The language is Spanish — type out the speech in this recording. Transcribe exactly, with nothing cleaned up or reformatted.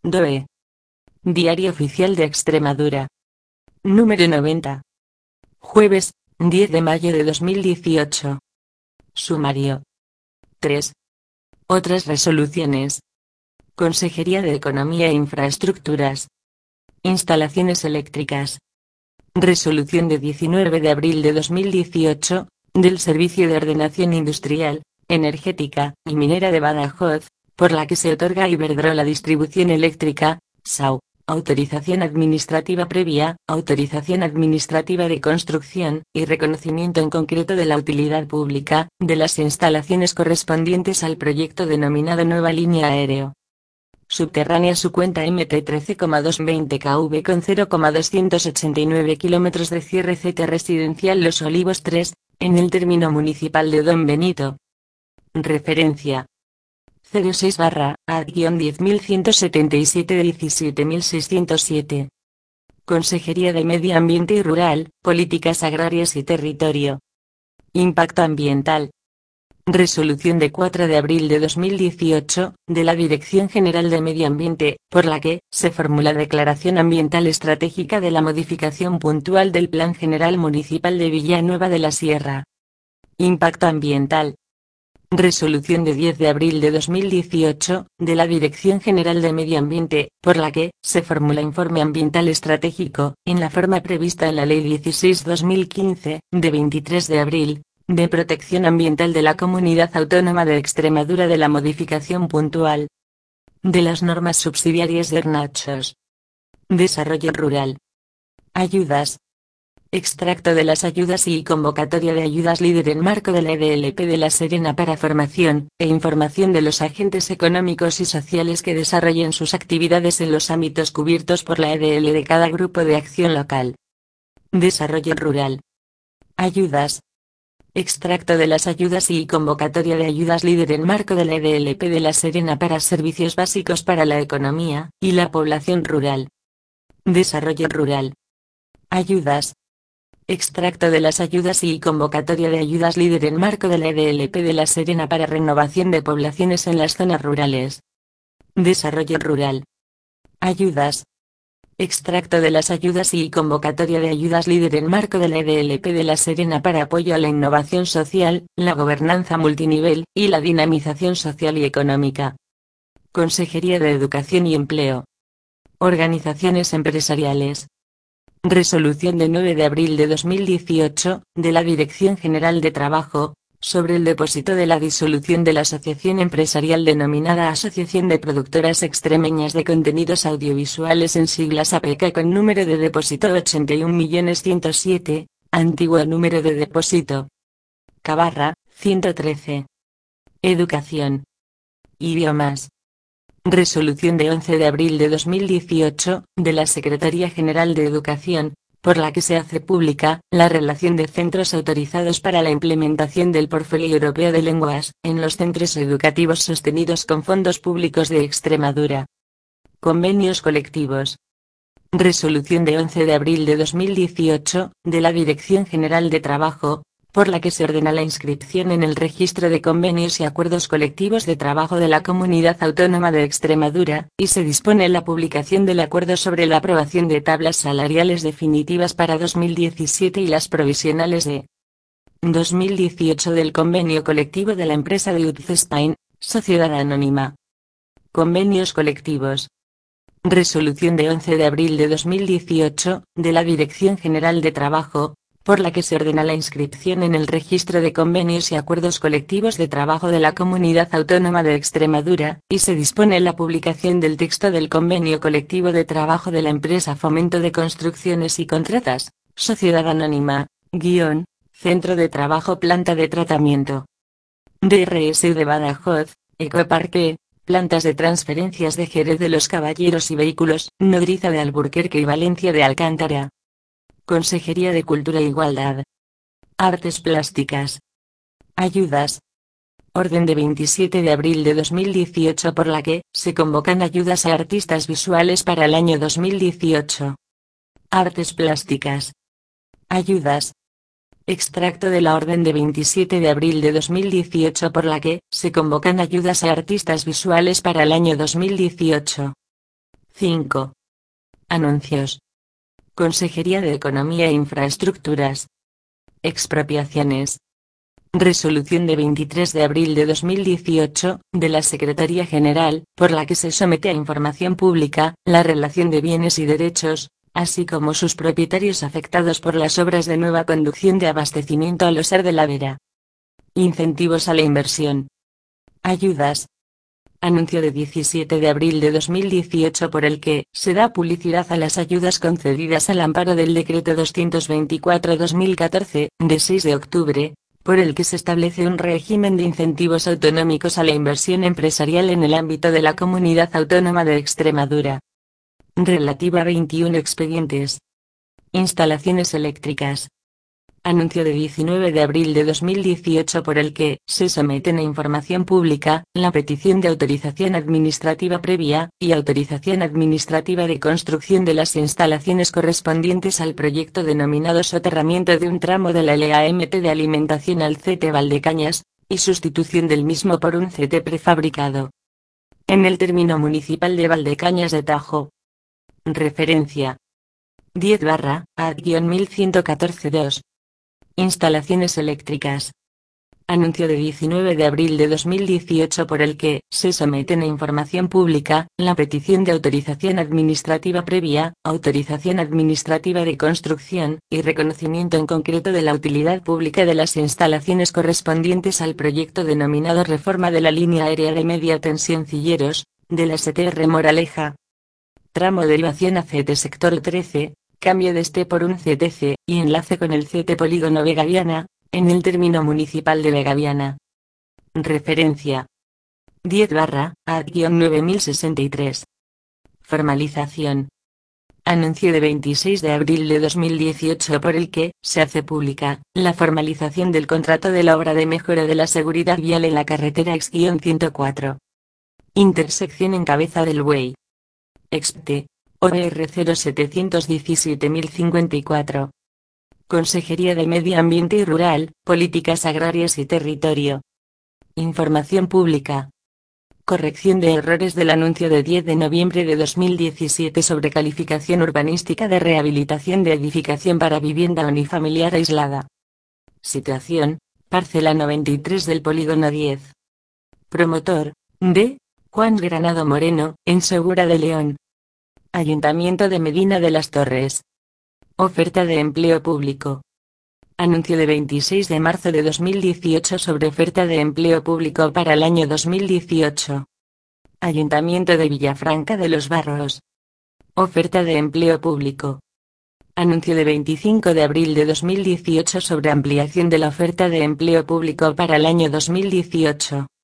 D O E. Diario Oficial de Extremadura. Número noventa. Jueves, diez de mayo de dos mil dieciocho. Sumario. tres. Otras resoluciones. Consejería de Economía e Infraestructuras. Instalaciones eléctricas. Resolución de diecinueve de abril de dos mil dieciocho, del Servicio de Ordenación Industrial, Energética y Minera de Badajoz, por la que se otorga a Iberdrola Distribución Eléctrica, S A U, autorización administrativa previa, autorización administrativa de construcción y reconocimiento en concreto de la utilidad pública, de las instalaciones correspondientes al proyecto denominado Nueva Línea Aéreo Subterránea su cuenta M T trece coma doscientos veinte kV con cero coma doscientos ochenta y nueve kilómetros de cierre C T Residencial Los Olivos tres, en el término municipal de Don Benito. Referencia. cero seis barra A diez mil ciento setenta y siete diecisiete mil seiscientos siete. Consejería de Medio Ambiente y Rural, Políticas Agrarias y Territorio. Impacto Ambiental. Resolución de cuatro de abril de dos mil dieciocho, de la Dirección General de Medio Ambiente, por la que se formula Declaración Ambiental Estratégica de la modificación puntual del Plan General Municipal de Villanueva de la Sierra. Impacto Ambiental. Resolución de diez de abril de dos mil dieciocho, de la Dirección General de Medio Ambiente, por la que se formula Informe Ambiental Estratégico, en la forma prevista en la Ley dieciséis barra dos mil quince, de veintitrés de abril, de Protección Ambiental de la Comunidad Autónoma de Extremadura de la modificación puntual de las normas subsidiarias de Hornachos. Desarrollo rural. Ayudas. Extracto de las ayudas y convocatoria de ayudas líder en marco de la E D L P de La Serena para formación e información de los agentes económicos y sociales que desarrollen sus actividades en los ámbitos cubiertos por la E D L de cada grupo de acción local. Desarrollo rural. Ayudas. Extracto de las ayudas y convocatoria de ayudas líder en marco de la E D L P de La Serena para servicios básicos para la economía y la población rural. Desarrollo rural. Ayudas. Extracto de las ayudas y convocatoria de ayudas líder en marco de la E D L P de La Serena para renovación de poblaciones en las zonas rurales. Desarrollo rural. Ayudas. Extracto de las ayudas y convocatoria de ayudas líder en marco de la E D L P de La Serena para apoyo a la innovación social, la gobernanza multinivel y la dinamización social y económica. Consejería de Educación y Empleo. Organizaciones empresariales. Resolución de nueve de abril de dos mil dieciocho, de la Dirección General de Trabajo, sobre el depósito de la disolución de la asociación empresarial denominada Asociación de Productoras Extremeñas de Contenidos Audiovisuales en siglas A P K con número de depósito ochenta y un millones ciento siete, antiguo número de depósito Cabarra, ciento trece. Educación. Idiomas. Resolución de once de abril de dos mil dieciocho, de la Secretaría General de Educación, por la que se hace pública la relación de centros autorizados para la implementación del Portfolio Europeo de Lenguas en los centros educativos sostenidos con fondos públicos de Extremadura. Convenios colectivos. Resolución de once de abril de dos mil dieciocho, de la Dirección General de Trabajo, por la que se ordena la inscripción en el Registro de Convenios y Acuerdos Colectivos de Trabajo de la Comunidad Autónoma de Extremadura, y se dispone la publicación del acuerdo sobre la aprobación de tablas salariales definitivas para dos mil diecisiete y las provisionales de dos mil dieciocho del Convenio Colectivo de la empresa de Utzstein, Sociedad Anónima. Convenios colectivos. Resolución de once de abril de dos mil dieciocho, de la Dirección General de Trabajo, por la que se ordena la inscripción en el Registro de Convenios y Acuerdos Colectivos de Trabajo de la Comunidad Autónoma de Extremadura, y se dispone la publicación del texto del Convenio Colectivo de Trabajo de la empresa Fomento de Construcciones y Contratas, Sociedad Anónima, guión, Centro de Trabajo Planta de Tratamiento. D R S U de Badajoz, Ecoparque, Plantas de Transferencias de Jerez de los Caballeros y Vehículos, Nodriza de Alburquerque y Valencia de Alcántara. Consejería de Cultura e Igualdad. Artes Plásticas. Ayudas. Orden de veintisiete de abril de dos mil dieciocho por la que se convocan ayudas a artistas visuales para el año dos mil dieciocho. Artes Plásticas. Ayudas. Extracto de la orden de veintisiete de abril de dos mil dieciocho por la que se convocan ayudas a artistas visuales para el año dos mil dieciocho. cinco. Anuncios. Consejería de Economía e Infraestructuras. Expropiaciones. Resolución de veintitrés de abril de dos mil dieciocho, de la Secretaría General, por la que se somete a información pública, la relación de bienes y derechos, así como sus propietarios afectados por las obras de nueva conducción de abastecimiento al Oser de la Vera. Incentivos a la inversión. Ayudas. Anuncio de diecisiete de abril de dos mil dieciocho por el que se da publicidad a las ayudas concedidas al amparo del Decreto doscientos veinticuatro barra dos mil catorce, de seis de octubre, por el que se establece un régimen de incentivos autonómicos a la inversión empresarial en el ámbito de la Comunidad Autónoma de Extremadura. Relativa a veintiún expedientes. Instalaciones eléctricas. Anuncio de diecinueve de abril de dos mil dieciocho por el que se someten a información pública la petición de autorización administrativa previa y autorización administrativa de construcción de las instalaciones correspondientes al proyecto denominado soterramiento de un tramo de la L A M T de alimentación al C T Valdecañas, y sustitución del mismo por un C T prefabricado en el término municipal de Valdecañas de Tajo. Referencia diez barra A mil ciento catorce dos. Instalaciones eléctricas. Anuncio de diecinueve de abril de dos mil dieciocho por el que se someten a información pública la petición de autorización administrativa previa, autorización administrativa de construcción y reconocimiento en concreto de la utilidad pública de las instalaciones correspondientes al proyecto denominado Reforma de la Línea Aérea de Media Tensión Cilleros, de la S T R Moraleja. Tramo derivación a C T sector trece. Cambio de este por un C T C, y enlace con el C T Polígono Vegaviana, en el término municipal de Vegaviana. Referencia diez barra A nueve mil sesenta y tres. Formalización. Anuncio de veintiséis de abril de dos mil dieciocho por el que se hace pública la formalización del contrato de la obra de mejora de la seguridad vial en la carretera ex ciento cuatro. Intersección en Cabeza del Buey. Expte. O R cero siete uno siete mil cincuenta y cuatro. Consejería de Medio Ambiente y Rural, Políticas Agrarias y Territorio. Información pública. Corrección de errores del anuncio de diez de noviembre de dos mil diecisiete sobre calificación urbanística de rehabilitación de edificación para vivienda unifamiliar aislada. Situación, parcela noventa y tres del polígono diez. Promotor, D. Juan Granado Moreno, en Segura de León. Ayuntamiento de Medina de las Torres. Oferta de empleo público. Anuncio de veintiséis de marzo de dos mil dieciocho sobre oferta de empleo público para el año dos mil dieciocho. Ayuntamiento de Villafranca de los Barros. Oferta de empleo público. Anuncio de veinticinco de abril de dos mil dieciocho sobre ampliación de la oferta de empleo público para el año dos mil dieciocho.